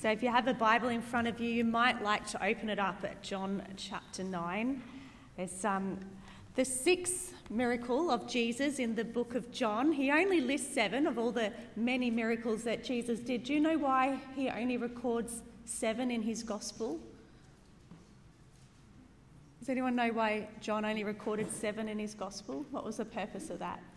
So if you have a Bible in front of you, you might like to open it up at John chapter 9. There's the sixth miracle of Jesus in the book of John. He only lists 7 of all the many miracles that Jesus did. Do you know why he only records 7 in his gospel? Does anyone know why John only recorded 7 in his gospel? What was the purpose of that?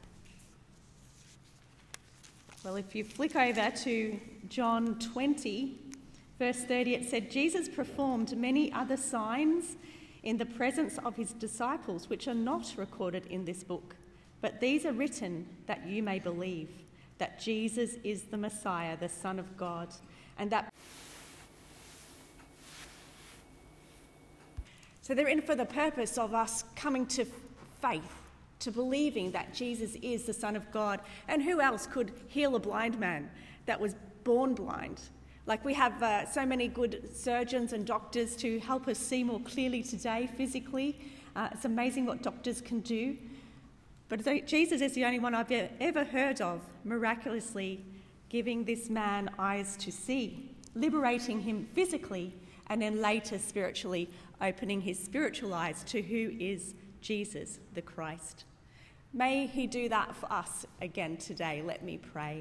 Well, if you flick over to John 20, verse 30, it said, Jesus performed many other signs in the presence of his disciples, which are not recorded in this book. But these are written that you may believe that Jesus is the Messiah, the Son of God, and that... So they're in for the purpose of us coming to faith, to believing that Jesus is the Son of God. And who else could heal a blind man that was born blind? Like we have so many good surgeons and doctors to help us see more clearly today physically. It's amazing what doctors can do. But Jesus is the only one I've ever heard of miraculously giving this man eyes to see, liberating him physically, and then later spiritually opening his spiritual eyes to who is Jesus, the Christ. May he do that for us again today. Let me pray.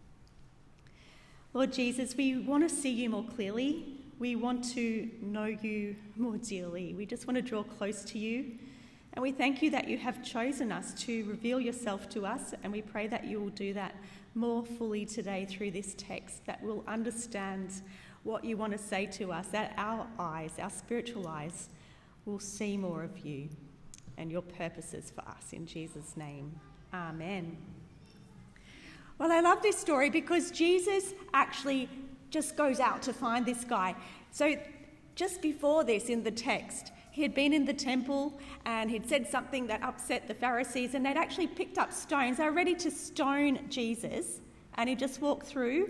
Lord Jesus, we want to see you more clearly. We want to know you more dearly. We just want to draw close to you. And we thank you that you have chosen us to reveal yourself to us. And we pray that you will do that more fully today through this text, that we'll understand what you want to say to us, that our eyes, our spiritual eyes, will see more of you and your purposes for us. In Jesus' name, amen. Well, I love this story because Jesus actually just goes out to find this guy. So just before this in the text, he had been in the temple and he'd said something that upset the Pharisees, and they'd actually picked up stones. They were ready to stone Jesus, and he just walked through.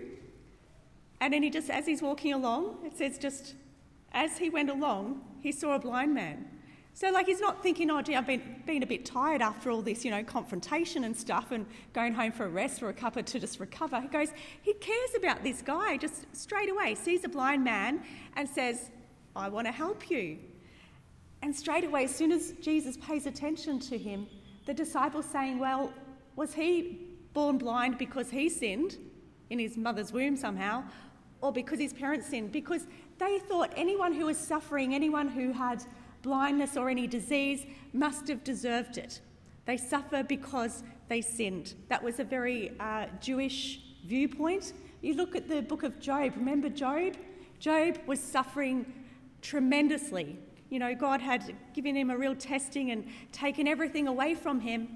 And then as he's walking along, it says just as he went along, he saw a blind man. So he's not thinking, oh, gee, I've been a bit tired after all this, confrontation and stuff, and going home for a rest or a cuppa to just recover. He cares about this guy just straight away, sees a blind man and says, I want to help you. And straight away, as soon as Jesus pays attention to him, the disciples saying, well, was he born blind because he sinned in his mother's womb somehow, or because his parents sinned? Because they thought anyone who was suffering, anyone who had blindness or any disease must have deserved it. They suffer because they sinned. That was a very Jewish viewpoint. You look at the book of Job. Remember Job? Job was suffering tremendously. God had given him a real testing and taken everything away from him.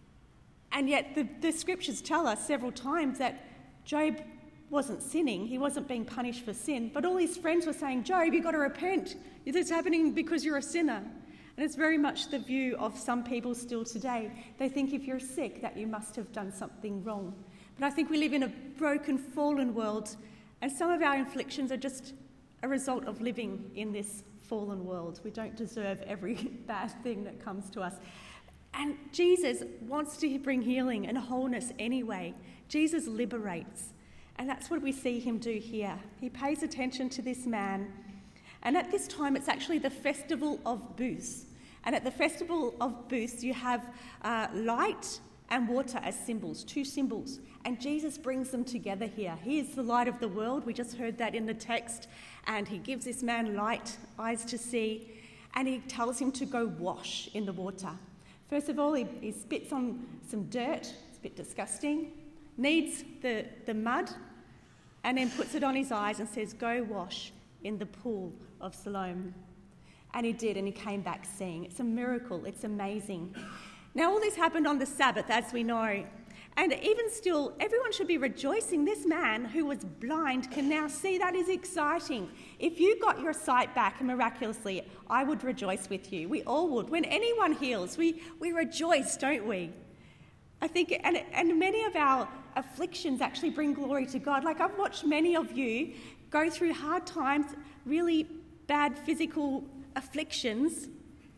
And yet the scriptures tell us several times that Job wasn't sinning. He wasn't being punished for sin. But all his friends were saying, Job, you've got to repent. This is happening because you're a sinner. And it's very much the view of some people still today. They think if you're sick that you must have done something wrong. But I think we live in a broken, fallen world, and some of our afflictions are just a result of living in this fallen world. We don't deserve every bad thing that comes to us. And Jesus wants to bring healing and wholeness anyway. Jesus liberates. And that's what we see him do here. He pays attention to this man. And at this time, it's actually the Festival of Booths. And at the Festival of Booths, you have light and water as symbols, 2 symbols. And Jesus brings them together here. He is the light of the world. We just heard that in the text. And he gives this man light, eyes to see. And he tells him to go wash in the water. First of all, he spits on some dirt. It's a bit disgusting. Kneads the mud, and then puts it on his eyes and says, go wash in the pool of Siloam. And he did, and he came back seeing. It's a miracle. It's amazing. Now, all this happened on the Sabbath, as we know. And even still, everyone should be rejoicing. This man who was blind can now see. That is exciting. If you got your sight back miraculously, I would rejoice with you. We all would. When anyone heals, we rejoice, don't we? I think, and many of our afflictions actually bring glory to God. I've watched many of you go through hard times, really bad physical afflictions,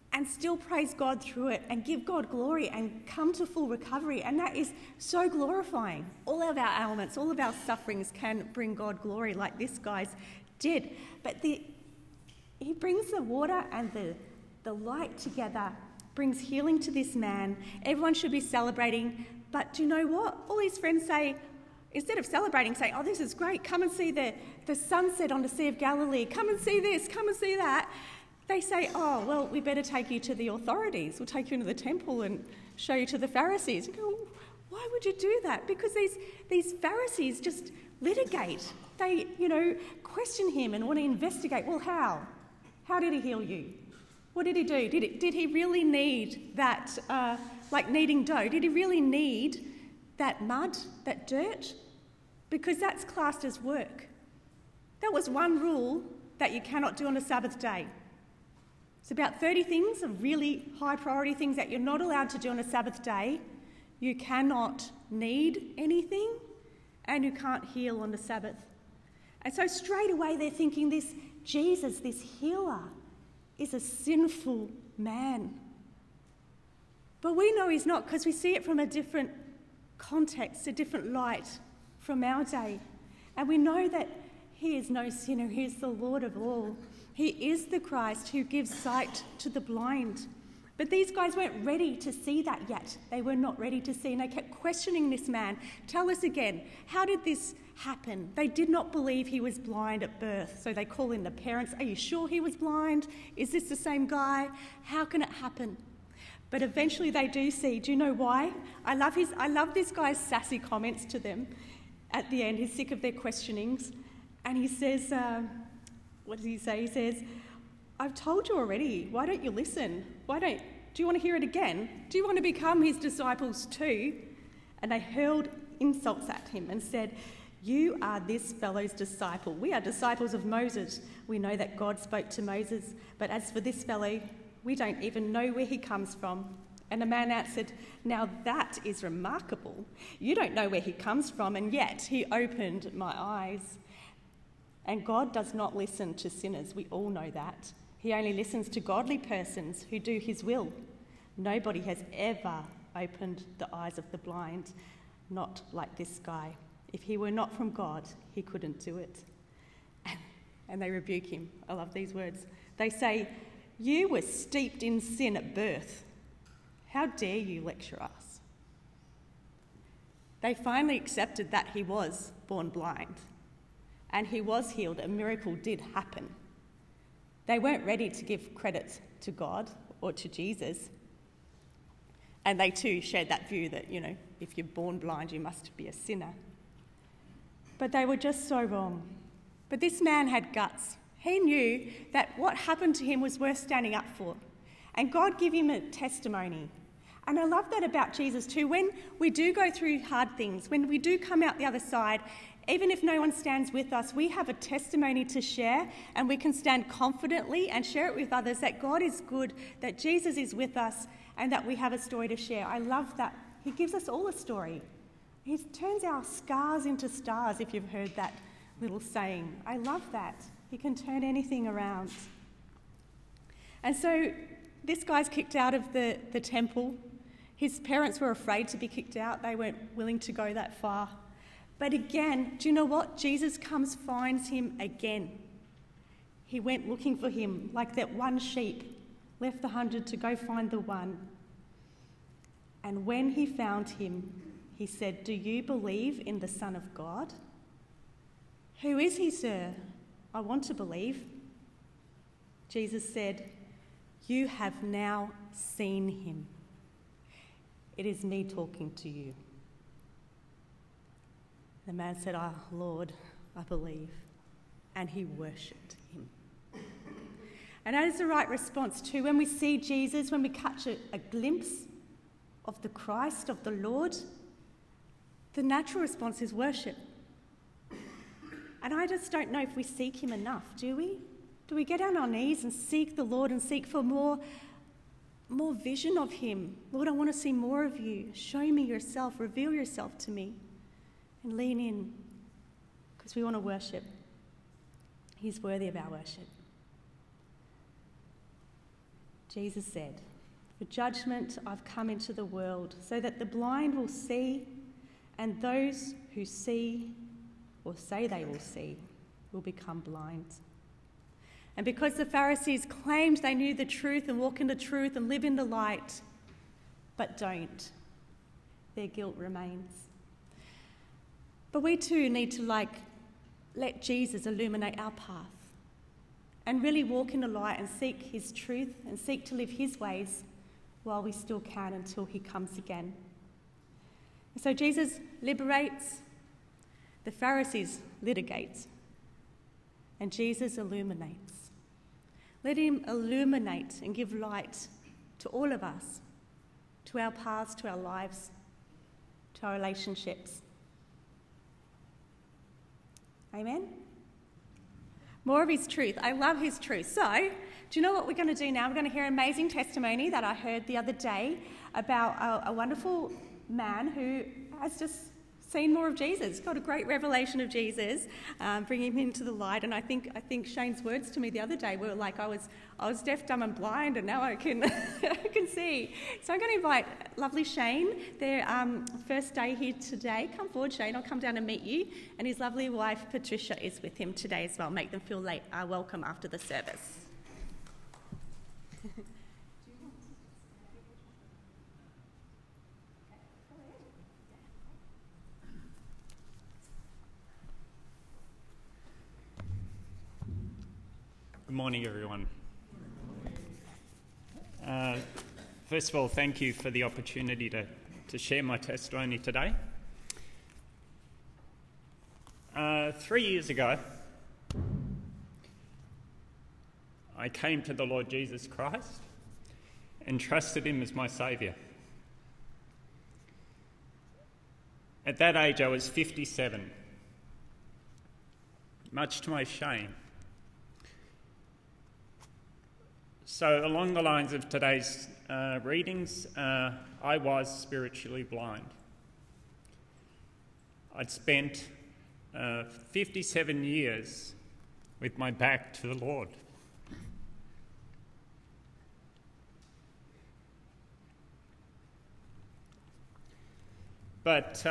and still praise God through it and give God glory and come to full recovery. And that is so glorifying. All of our ailments, all of our sufferings can bring God glory like this guy's did. But he brings the water and the light together, brings healing to this man. Everyone should be celebrating. But do you know what? All his friends say, instead of celebrating, saying, oh, this is great, come and see the sunset on the Sea of Galilee, come and see this, come and see that. They say, oh, well, we better take you to the authorities. We'll take you into the temple and show you to the Pharisees. You go, why would you do that? Because these Pharisees just litigate. They, question him and want to investigate. Well, how? How did he heal you? What did he do? Did he really need that, like kneading dough? Did he really need that mud, that dirt? Because that's classed as work. That was one rule that you cannot do on a Sabbath day. It's about 30 things of really high priority things that you're not allowed to do on a Sabbath day. You cannot knead anything and you can't heal on the Sabbath. And so straight away they're thinking this Jesus, this healer, is a sinful man. But we know he's not because we see it from a different context, a different light from our day. And we know that he is no sinner, he is the Lord of all. He is the Christ who gives sight to the blind. But these guys weren't ready to see that yet. They were not ready to see, and they kept questioning this man. Tell us again, how did this happen? They did not believe he was blind at birth, so they call in the parents. Are you sure he was blind? Is this the same guy? How can it happen? But eventually they do see. Do you know why? I love this guy's sassy comments to them at the end. He's sick of their questionings, and he says, what does he say? He says, I've told you already. Why don't you listen? Do you want to hear it again? Do you want to become his disciples too? And they hurled insults at him and said, you are this fellow's disciple. We are disciples of Moses. We know that God spoke to Moses. But as for this fellow, we don't even know where he comes from. And the man answered, now that is remarkable. You don't know where he comes from, and yet he opened my eyes. And God does not listen to sinners. We all know that. He only listens to godly persons who do his will. Nobody has ever opened the eyes of the blind, not like this guy. If he were not from God, he couldn't do it. And they rebuke him. I love these words. They say, you were steeped in sin at birth. How dare you lecture us? They finally accepted that he was born blind. And he was healed. A miracle did happen. They weren't ready to give credit to God or to Jesus. And they too shared that view that, if you're born blind, you must be a sinner. But they were just so wrong. But this man had guts. He knew that what happened to him was worth standing up for. And God gave him a testimony. And I love that about Jesus too. When we do go through hard things, when we do come out the other side, even if no one stands with us, we have a testimony to share, and we can stand confidently and share it with others that God is good, that Jesus is with us, and that we have a story to share. I love that. He gives us all a story. He turns our scars into stars, if you've heard that little saying. I love that. He can turn anything around. And so this guy's kicked out of the temple. His parents were afraid to be kicked out. They weren't willing to go that far. But again, do you know what? Jesus comes, finds him again. He went looking for him like that one sheep, left the 100 to go find the one. And when he found him, he said, do you believe in the Son of God? Who is he, sir? I want to believe. Jesus said, you have now seen him. It is me talking to you. The man said, oh, Lord, I believe. And he worshipped him. And that is the right response too. When we see Jesus, when we catch a glimpse of the Christ, of the Lord, the natural response is worship. And I just don't know if we seek him enough, do we? Do we get on our knees and seek the Lord and seek for more vision of him? Lord, I want to see more of you. Show me yourself. Reveal yourself to me. And lean in, because we want to worship. He's worthy of our worship. Jesus said, "For judgment I've come into the world, so that the blind will see, and those who see or say they will see will become blind." And because the Pharisees claimed they knew the truth and walk in the truth and live in the light, but don't, their guilt remains. But we too need to let Jesus illuminate our path and really walk in the light and seek his truth and seek to live his ways while we still can until he comes again. And so Jesus liberates, the Pharisees litigate, and Jesus illuminates. Let him illuminate and give light to all of us, to our paths, to our lives, to our relationships. Amen? More of his truth. I love his truth. So, do you know what we're going to do now? We're going to hear an amazing testimony that I heard the other day about a wonderful man who has just seen more of Jesus, got a great revelation of Jesus, bringing him into the light. And I think Shane's words to me the other day were like, I was deaf, dumb and blind, and now I can I can see. So I'm going to invite lovely Shane, their first day here today. Come forward, Shane. I'll come down and meet you. And his lovely wife, Patricia, is with him today as well. Make them feel welcome after the service. Good morning, everyone. First of all, thank you for the opportunity to share my testimony today. 3 years ago, I came to the Lord Jesus Christ and trusted him as my saviour. At that age, I was 57, much to my shame. So along the lines of today's readings, I was spiritually blind. I'd spent 57 years with my back to the Lord. But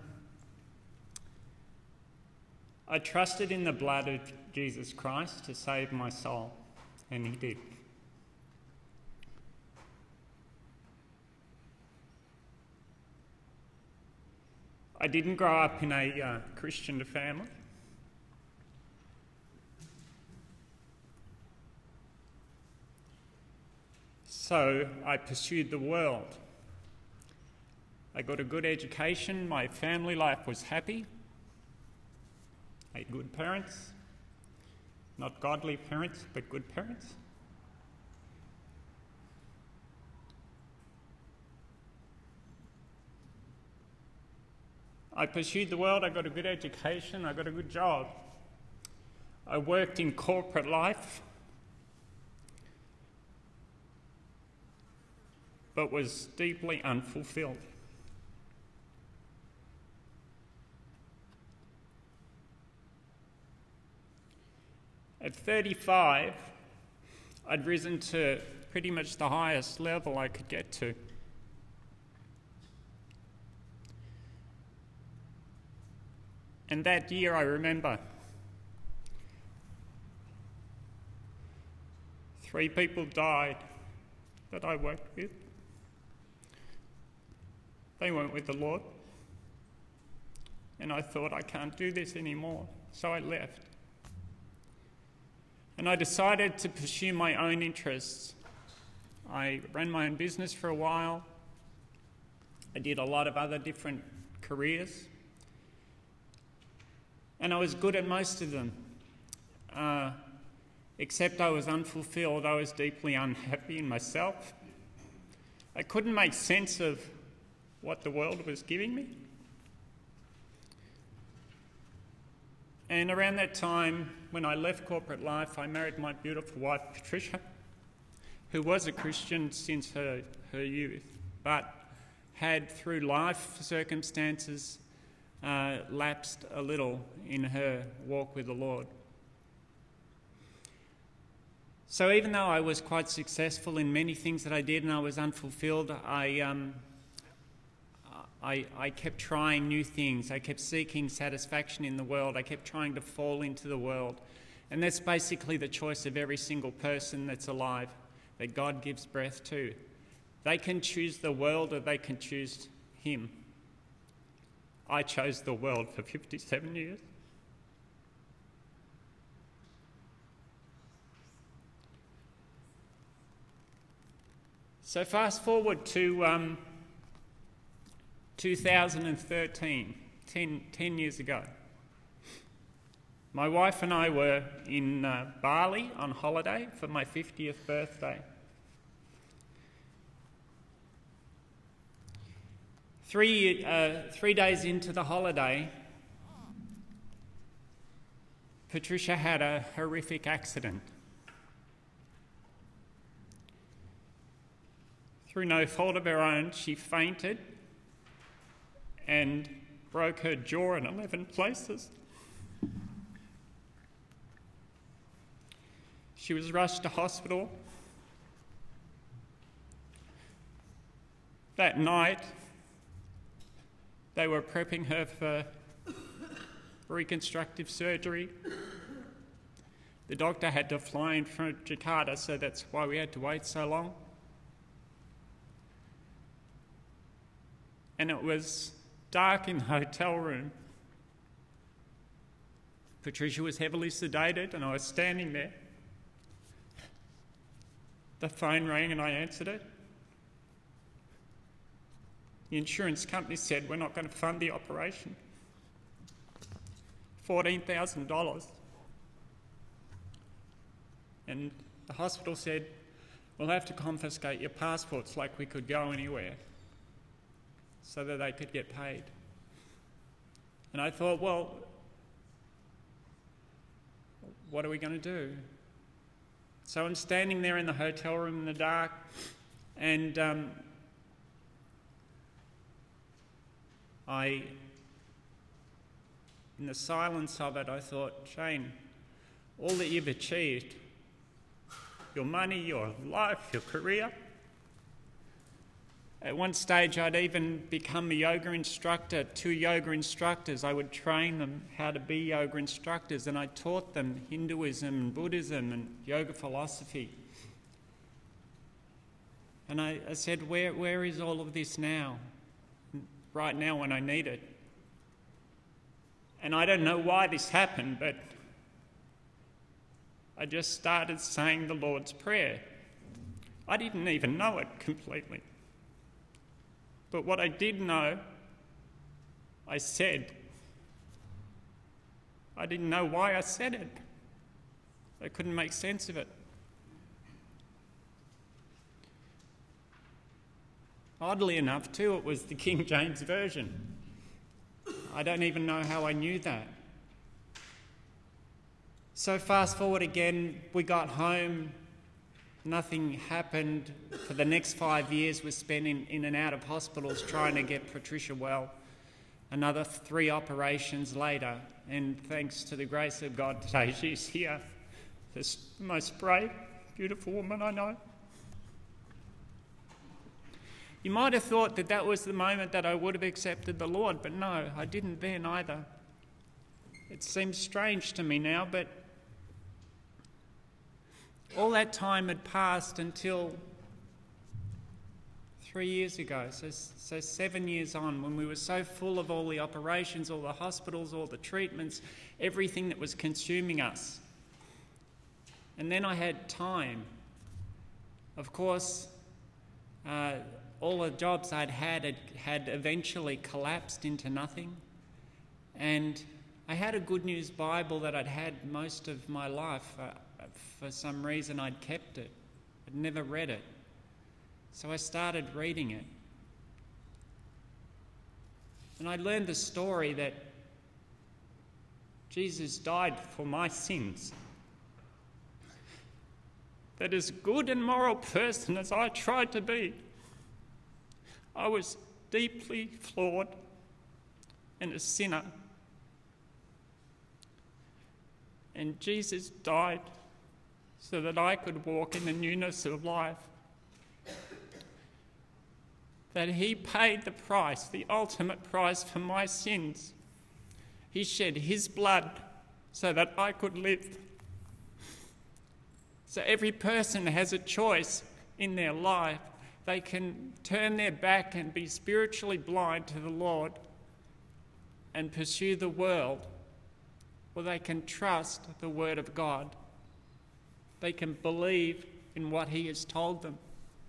I trusted in the blood of Jesus Christ to save my soul, and he did. I didn't grow up in a Christian family. So I pursued the world. I got a good education, my family life was happy. I had good parents, not godly parents, but good parents. I pursued the world, I got a good education, I got a good job. I worked in corporate life, but was deeply unfulfilled. At 35, I'd risen to pretty much the highest level I could get to. And that year, I remember 3 people died that I worked with. They weren't with the Lord. And I thought, I can't do this anymore. So I left. And I decided to pursue my own interests. I ran my own business for a while. I did a lot of other different careers. And I was good at most of them, except I was unfulfilled. I was deeply unhappy in myself. I couldn't make sense of what the world was giving me. And around that time, when I left corporate life, I married my beautiful wife, Patricia, who was a Christian since her youth, but had, through life circumstances, lapsed a little in her walk with the Lord. So even though I was quite successful in many things that I did and I was unfulfilled, I kept trying new things. I kept seeking satisfaction in the world. I kept trying to fall into the world. And that's basically the choice of every single person that's alive, that God gives breath to. They can choose the world or they can choose Him. I chose the world for 57 years. So fast forward to 2013, 10 years ago. My wife and I were in Bali on holiday for my 50th birthday. 3 days into the holiday, Patricia had a horrific accident. Through no fault of her own, she fainted and broke her jaw in 11 places. She was rushed to hospital. That night, they were prepping her for reconstructive surgery. The doctor had to fly in from Jakarta, so that's why we had to wait so long. And it was dark in the hotel room. Patricia was heavily sedated and I was standing there. The phone rang and I answered it. The insurance company said, "We're not going to fund the operation." $14,000. And the hospital said, "We'll have to confiscate your passports like we could go anywhere," so that they could get paid. And I thought, well, what are we going to do? So I'm standing there in the hotel room in the dark, and in the silence of it, I thought, Shane, all that you've achieved, your money, your life, your career. At one stage, I'd even become a yoga instructor, 2 yoga instructors. I would train them how to be yoga instructors, and I taught them Hinduism and Buddhism and yoga philosophy. And I said, where is all of this now? Right now when I need it. And I don't know why this happened, but I just started saying the Lord's Prayer. I didn't even know it completely. But what I did know, I said. I didn't know why I said it. I couldn't make sense of it. Oddly enough, too, it was the King James Version. I don't even know how I knew that. So fast forward again, we got home. Nothing happened. For the next 5 years, we're spent in and out of hospitals trying to get Patricia well. Another 3 operations later, and thanks to the grace of God today, she's here. The most brave, beautiful woman I know. You might have thought that that was the moment that I would have accepted the Lord, but no, I didn't then either. It seems strange to me now, but all that time had passed until 3 years ago, so 7 years on, when we were so full of all the operations, all the hospitals, all the treatments, everything that was consuming us. And then I had time. Of course, all the jobs I'd had eventually collapsed into nothing. And I had a Good News Bible that I'd had most of my life. For some reason, I'd kept it. I'd never read it. So I started reading it. And I learned the story that Jesus died for my sins. That as good and moral person as I tried to be, I was deeply flawed and a sinner. And Jesus died so that I could walk in the newness of life. That he paid the price, the ultimate price for my sins. He shed his blood so that I could live. So every person has a choice in their life. They can turn their back and be spiritually blind to the Lord and pursue the world, or they can trust the Word of God. They can believe in what he has told them.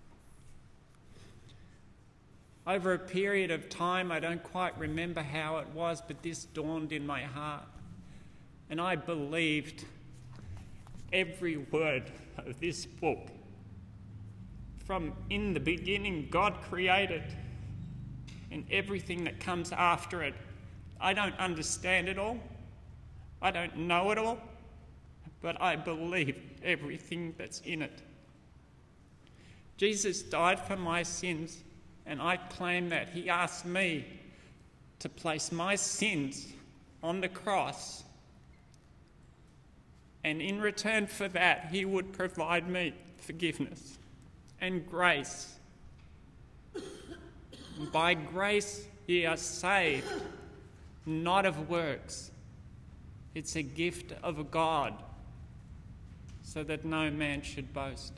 Over a period of time, I don't quite remember how it was, but this dawned in my heart. And I believed every word of this book. From in the beginning, God created, and everything that comes after it. I don't understand it all. I don't know it all, but I believe everything that's in it. Jesus died for my sins, and I claim that he asked me to place my sins on the cross, and in return for that, he would provide me forgiveness and grace. By grace ye are saved, not of works. It's a gift of God, so that no man should boast.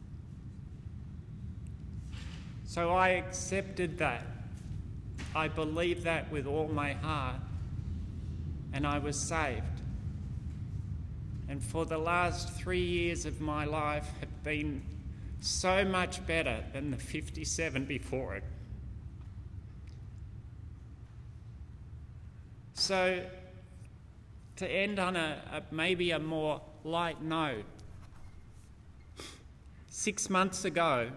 So I accepted that. I believed that with all my heart, and I was saved. And for the last 3 years of my life have been so much better than the 57 before it. So, to end on maybe a more light note, 6 months ago,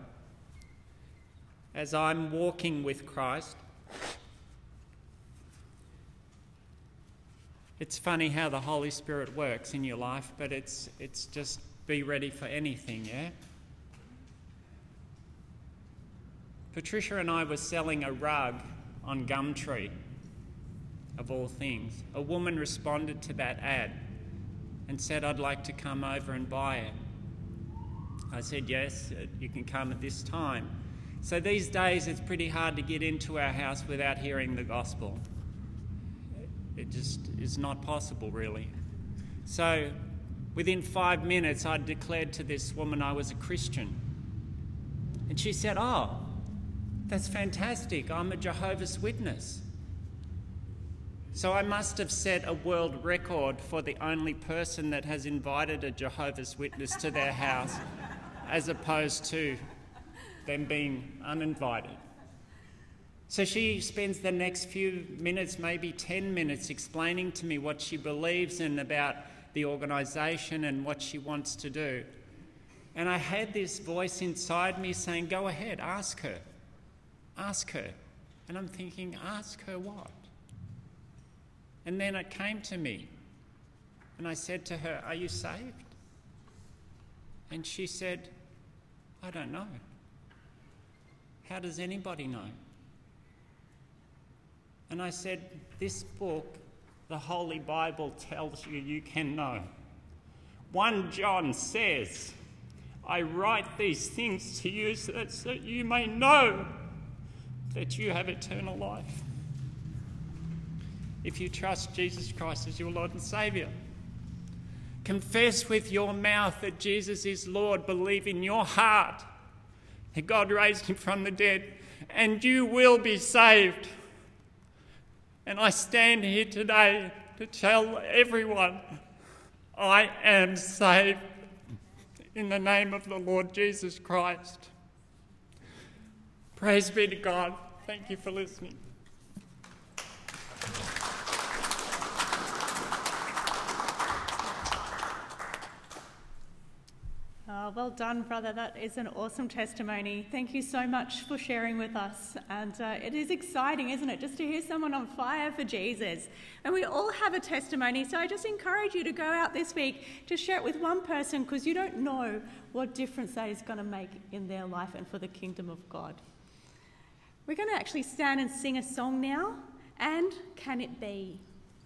as I'm walking with Christ, it's funny how the Holy Spirit works in your life, but it's just be ready for anything, yeah? Patricia and I were selling a rug on Gumtree, of all things. A woman responded to that ad and said, "I'd like to come over and buy it." I said, "Yes, you can come at this time." So these days it's pretty hard to get into our house without hearing the gospel. It just is not possible, really. So within 5 minutes I declared to this woman I was a Christian. And she said, "Oh, that's fantastic. I'm a Jehovah's Witness." So I must have set a world record for the only person that has invited a Jehovah's Witness to their house, as opposed to them being uninvited. So she spends the next few minutes, maybe 10 minutes, explaining to me what she believes in about the organisation and what she wants to do. And I had this voice inside me saying, "Go ahead, ask her. Ask her." And I'm thinking, ask her what? And then it came to me, and I said to her, "Are you saved?" And she said, "I don't know." How does anybody know? And I said, "This book, the Holy Bible, tells you you can know. 1 John says, 'I write these things to you so that you may know that you have eternal life.' If you trust Jesus Christ as your Lord and Saviour. Confess with your mouth that Jesus is Lord. Believe in your heart that God raised him from the dead, and you will be saved." And I stand here today to tell everyone, I am saved in the name of the Lord Jesus Christ. Praise be to God. Thank you for listening. Well done, brother. That is an awesome testimony. Thank you so much for sharing with us. And it is exciting, isn't it, just to hear someone on fire for Jesus. And we all have a testimony, so I just encourage you to go out this week to share it with one person, because you don't know what difference that is going to make in their life and for the kingdom of God. We're going to actually stand and sing a song now, "And Can It Be?"